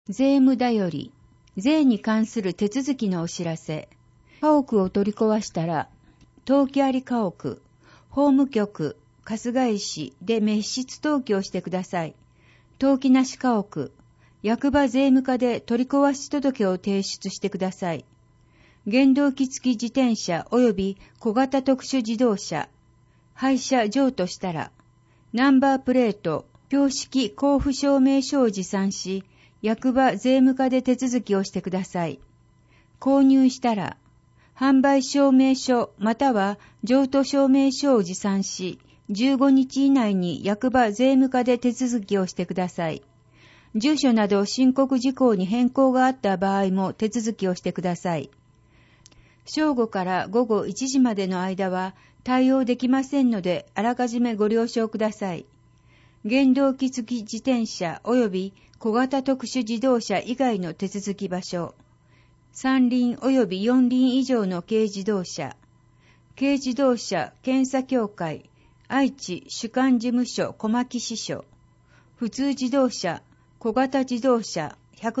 税務だより、税に関する手続きのお知らせ。家屋を取り壊したら、登記あり家屋、法務局、春日井市で滅失登記をしてください。登記なし家屋、役場税務課で取り壊し届を提出してください。原動機付き自転車及び小型特殊自動車、廃車譲渡したら、ナンバープレート、標識交付証明書を持参し、役場税務課で手続きをしてください。購入したら、販売証明書または譲渡証明書を持参し、15日以内に役場税務課で手続きをしてください。住所など申告事項に変更があった場合も手続きをしてください。正午から午後1時までの間は対応できませんので、あらかじめご了承ください。原動機付き自転車及び小型特殊自動車以外の手続き場所、三輪及び四輪以上の軽自動車、軽自動車検査協会愛知主管事務所小牧支所、普通自動車小型自動車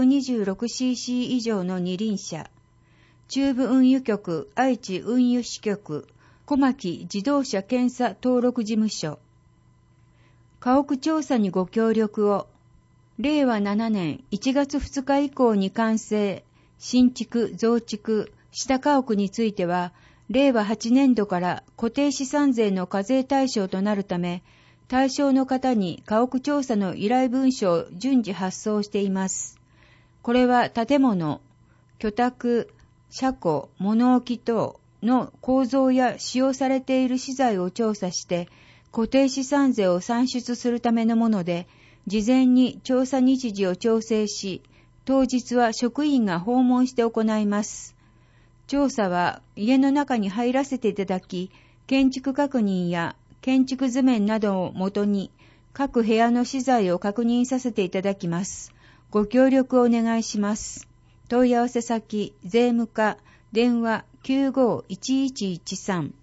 126cc 以上の二輪車、中部運輸局愛知運輸支局小牧自動車検査登録事務所。家屋調査にご協力を。令和7年1月2日以降に完成、新築、増築した家屋については、令和8年度から固定資産税の課税対象となるため、対象の方に家屋調査の依頼文書を順次発送しています。これは建物、居宅、車庫、物置等の構造や使用されている資材を調査して、固定資産税を算出するためのもので、事前に調査日時を調整し、当日は職員が訪問して行います。調査は家の中に入らせていただき、建築確認や建築図面などをもとに各部屋の資材を確認させていただきます。ご協力をお願いします。問い合わせ先、税務課、電話 95-1113